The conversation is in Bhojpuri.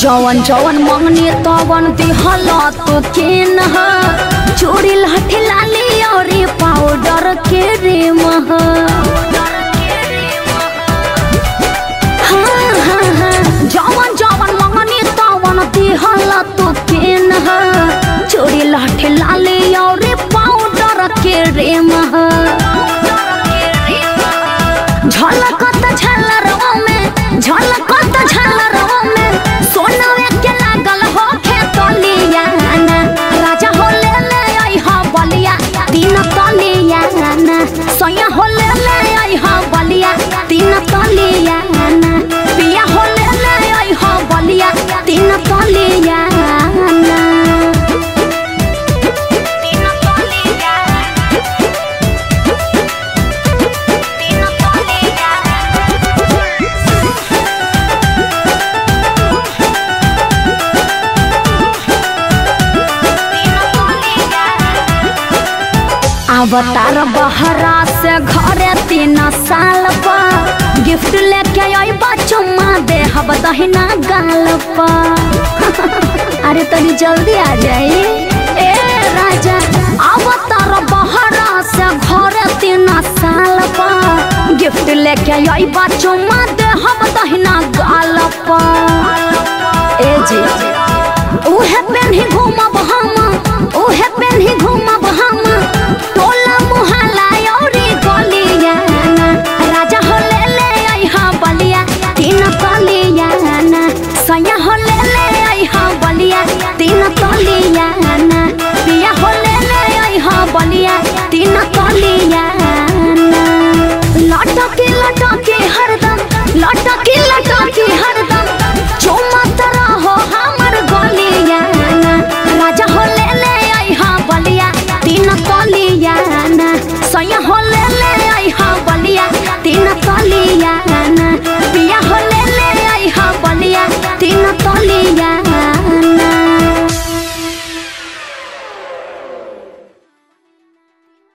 जवन जवन मंगनी तवन दिहला तो केन चूड़ी लाठी लाली और पाउडर के रेम जवन जवन मंगनी तवन दिहला तो केन चूड़ी लाठी लाली और पाउडर के रेम झलकत झलरों में झलकत झलरों में सोनवे के लागल हो खेतलिया राजा हो ले आई हा बलिया तीन तलिया सैया हो ले आई हा बलिया तीन तलिया पिया हो ले आई हा बलिया तीन तलिया अवतार बहरा से घरे 3 साल पर गिफ्ट लेके आई चुम्मा दे हब दहिना गाल पर अरे तनी जल्दी आ जाई ए राजा अवतार बहरा से घरे 3 साल पर गिफ्ट लेके आई चुम्मा दे हब दहिना गाल पर ए जी उहे पेन्ही घूमब हम उहे पेन्ही घूमब हम टोला मुहल्ला औरी गलिया राजा हो ले आई हा बलिया 3 तलिया सैया हो ले आई हा बलिया 3 तलिया